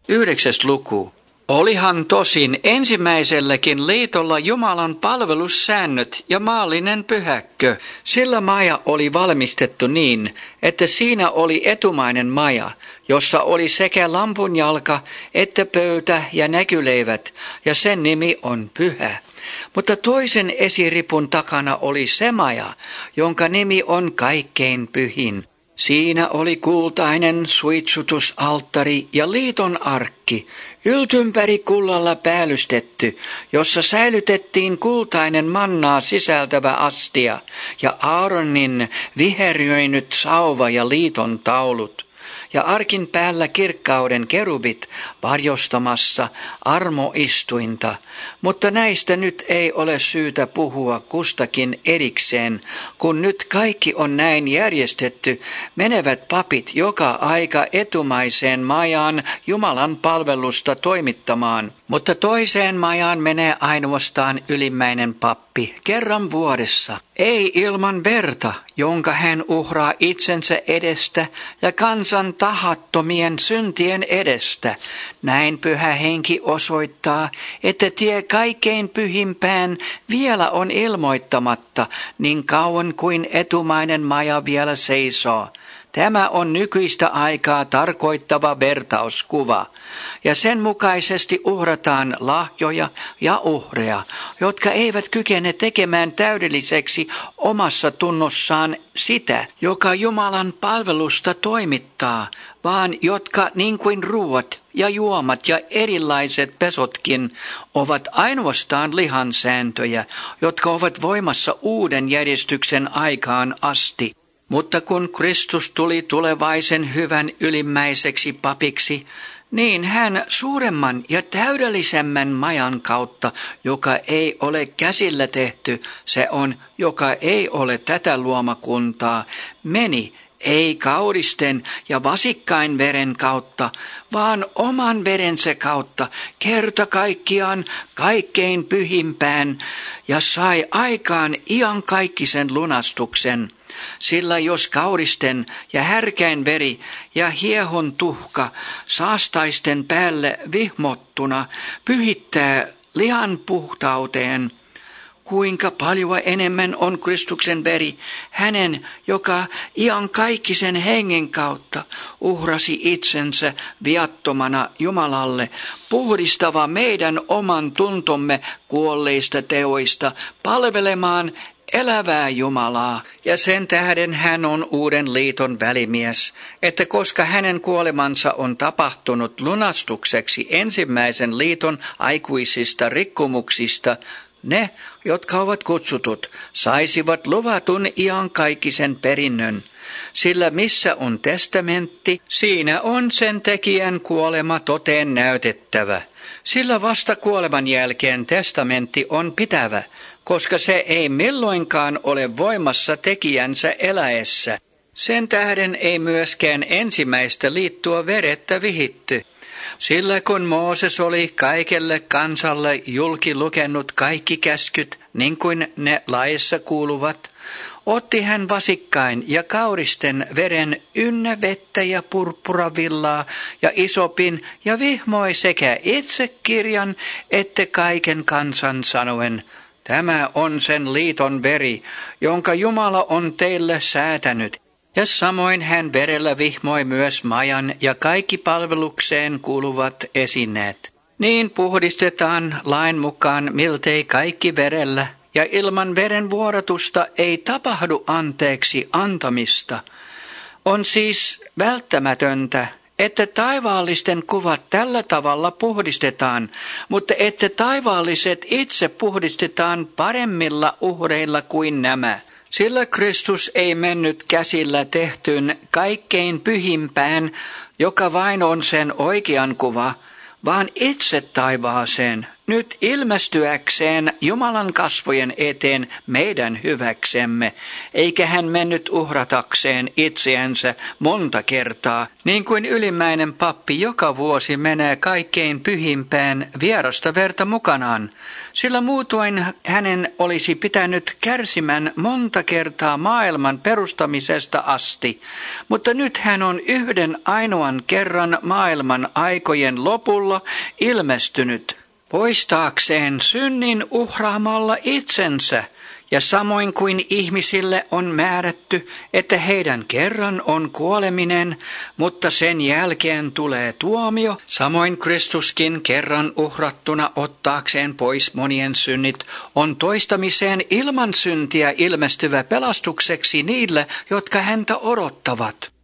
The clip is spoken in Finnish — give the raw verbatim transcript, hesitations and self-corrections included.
Yhdeksäs luku. Olihan tosin ensimmäiselläkin liitolla Jumalan palvelussäännöt ja maallinen pyhäkkö, sillä maja oli valmistettu niin, että siinä oli etumainen maja, jossa oli sekä lampunjalka että pöytä ja näkyleivät, ja sen nimi on pyhä. Mutta toisen esiripun takana oli se maja, jonka nimi on kaikkein pyhin. Siinä oli kultainen suitsutusalttari ja liiton arkki, yltympäri kullalla päällystetty, jossa säilytettiin kultainen mannaa sisältävä astia ja Aaronin viherjöinyt sauva ja liiton taulut. Ja arkin päällä kirkkauden kerubit varjostamassa armoistuinta, mutta näistä nyt ei ole syytä puhua kustakin erikseen, kun nyt kaikki on näin järjestetty, menevät papit joka aika etumaiseen majaan Jumalan palvelusta toimittamaan. Mutta toiseen majaan menee ainoastaan ylimmäinen pappi kerran vuodessa, ei ilman verta, jonka hän uhraa itsensä edestä ja kansan tahattomien syntien edestä. Näin pyhä henki osoittaa, että tie kaikkein pyhimpään vielä on ilmoittamatta, niin kauan kuin etumainen maja vielä seisoo. Tämä on nykyistä aikaa tarkoittava vertauskuva, ja sen mukaisesti uhrataan lahjoja ja uhreja, jotka eivät kykene tekemään täydelliseksi omassa tunnossaan sitä, joka Jumalan palvelusta toimittaa, vaan jotka niin kuin ruuat ja juomat ja erilaiset pesotkin ovat ainoastaan lihansääntöjä, jotka ovat voimassa uuden järjestyksen aikaan asti. Mutta kun Kristus tuli tulevaisen hyvän ylimmäiseksi papiksi, niin hän suuremman ja täydellisemmän majan kautta, joka ei ole käsillä tehty, se on, joka ei ole tätä luomakuntaa, meni, ei kauristen ja vasikkain veren kautta, vaan oman verensä kautta kerta kaikkiaan kaikkein pyhimpään ja sai aikaan iankaikkisen lunastuksen. Sillä jos kauristen ja härkäin veri ja hiehon tuhka saastaisten päälle vihmottuna pyhittää lihan puhtauteen, kuinka paljon enemmän on Kristuksen veri, hänen, joka iankaikkisen hengen kautta uhrasi itsensä viattomana Jumalalle, puhdistava meidän oman tuntomme kuolleista teoista, palvelemaan elävää Jumalaa, ja sen tähden hän on uuden liiton välimies, että koska hänen kuolemansa on tapahtunut lunastukseksi ensimmäisen liiton aikuisista rikkomuksista, ne, jotka ovat kutsutut, saisivat luvatun iankaikkisen perinnön, sillä missä on testamentti, siinä on sen tekijän kuolema toteen näytettävä. Sillä vasta kuoleman jälkeen testamentti on pitävä, koska se ei milloinkaan ole voimassa tekijänsä eläessä. Sen tähden ei myöskään ensimmäistä liittoa verettä vihitty. Sillä kun Mooses oli kaikelle kansalle julki lukenut kaikki käskyt, niin kuin ne laissa kuuluvat, otti hän vasikkain ja kauristen veren ynnä vettä ja purppuravillaa ja isopin ja vihmoi sekä itse kirjan että kaiken kansan sanoen, tämä on sen liiton veri, jonka Jumala on teille säätänyt. Ja samoin hän verellä vihmoi myös majan ja kaikki palvelukseen kuuluvat esineet. Niin puhdistetaan lain mukaan miltei kaikki verellä, ja ilman veren vuodatusta ei tapahdu anteeksi antamista. On siis välttämätöntä, että taivaallisten kuvat tällä tavalla puhdistetaan, mutta että taivaalliset itse puhdistetaan paremmilla uhreilla kuin nämä. Sillä Kristus ei mennyt käsillä tehtyyn kaikkein pyhimpään, joka vain on sen oikean kuva, vaan itse taivaaseen, nyt ilmestyäkseen Jumalan kasvojen eteen meidän hyväksemme, eikä hän mennyt uhratakseen itseänsä monta kertaa, niin kuin ylimmäinen pappi joka vuosi menee kaikkein pyhimpään vierasta verta mukanaan, sillä muutoin hänen olisi pitänyt kärsimään monta kertaa maailman perustamisesta asti, mutta nyt hän on yhden ainoan kerran maailman aikojen lopulla ilmestynyt, poistaakseen synnin uhraamalla itsensä, ja samoin kuin ihmisille on määrätty, että heidän kerran on kuoleminen, mutta sen jälkeen tulee tuomio, samoin Kristuskin kerran uhrattuna ottaakseen pois monien synnit on toistamiseen ilman syntiä ilmestyvä pelastukseksi niille, jotka häntä odottavat.